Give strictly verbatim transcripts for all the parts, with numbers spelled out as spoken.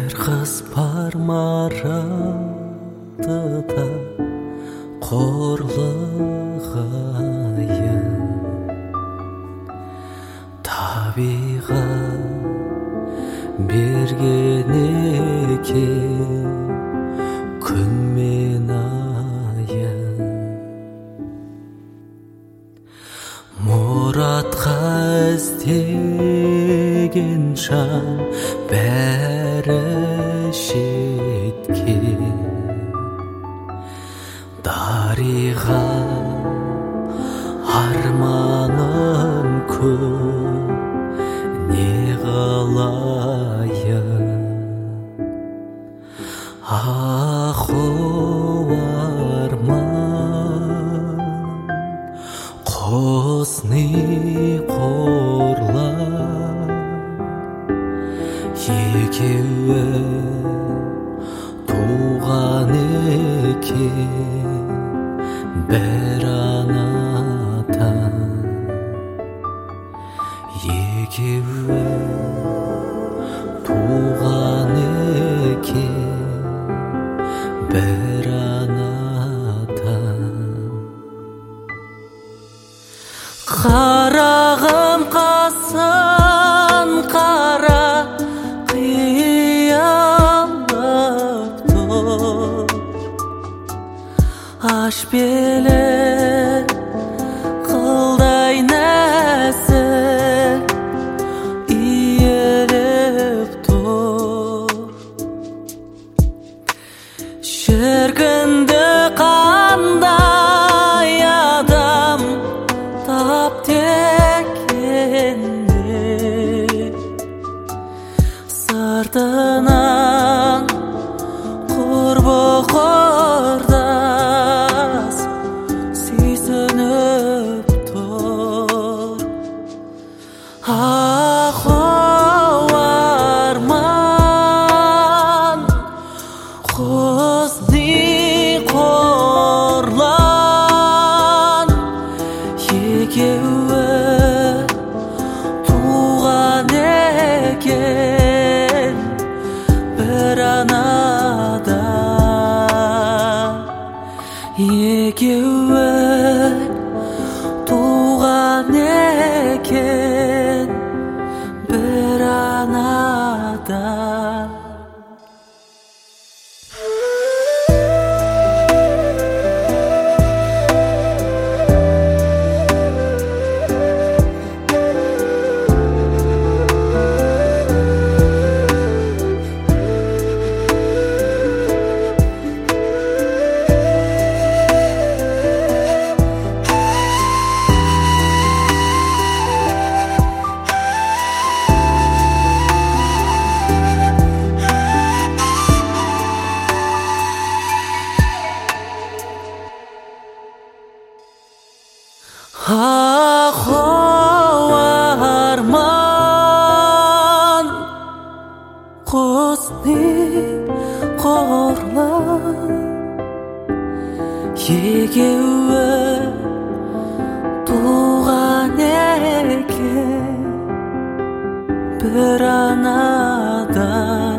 Бір қыз бар марады да қорлығайын, табиғат берген екен күн мен айын. Мұратқа іздеген жан бәрі жеткен, дариға арманым көп, не қылайын. Аққу арман құсны қорлар, екеуі туған екен бір анадан. Екеуі туған екен бір анадан. Қарағым қасын қара қиялап тұр, аш белі қылдай нәсіл иіліп тұр. Шіркінді қандай адам тапты екенде, сыртынан құрбы құрдас сүйсініп тұр. Аққу арман құсны қорлан, екеуі туған екен бір анадан. Екеуі туған екен бір анадан. Аққу арман құсны қорлар, екеуі туған екен бір анадан.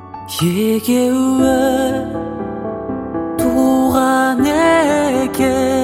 Екеуі туған екен